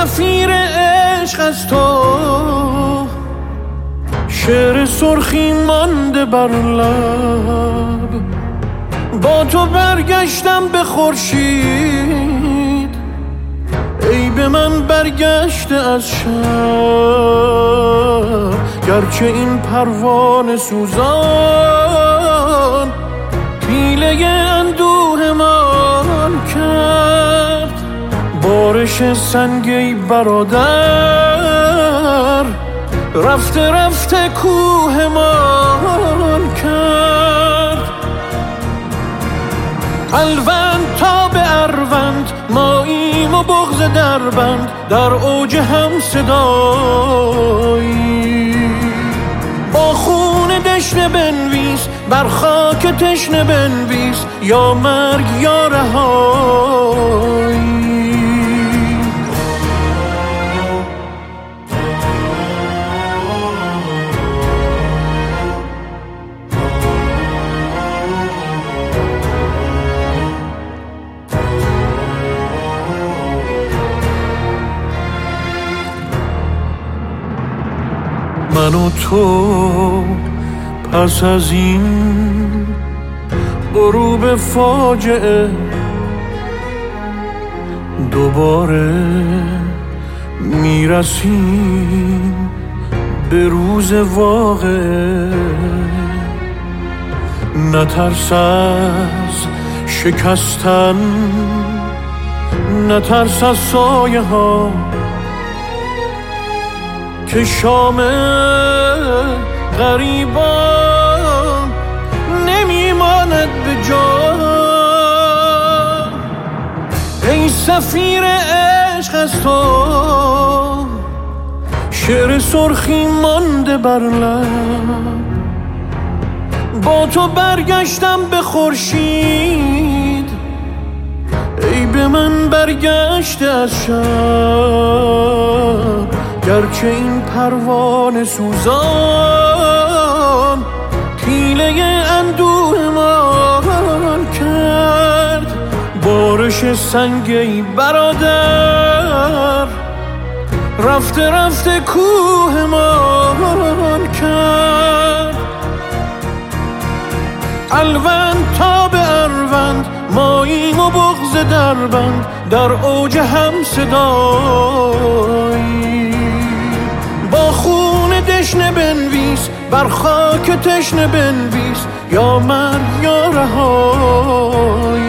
سفیر عشق از تو، شعر سرخی مانده بر لب. با تو برگشتم به خورشید، ای به من برگشته از شب. گرچه این پروانه سوزان پیله اندوه من کرد. بارش سنگی برادر رفته رفته کوه من کرد. الوند تا به اروند ماییم و بغض دربند، در اوج هم صدایی. با خون دشنه بنویس، بر خاک تشنه بنویس، یا مرگ یا رهایی. من و تو پس از این غروب فاجعه دوباره میرسیم به روز واقعه. نترس از شکستن، نترس از سایه ها که شام غریبان نمیماند به جا. ای سفیر عشق از تو، شعر سرخی مانده بر لب. با تو برگشتم به خورشید، ای به من برگشته از شب. گرچه این پروانه سوزان پیله اندوه من کرد. بارش سنگی برادر رفته رفته کوه من کرد. الوند تا به اروند ماییم و بغض دربند، در اوج هم صدایی. با خون دشنه بنویس، بر خاک تشنه بنویس، یا مرگ یا رهایی.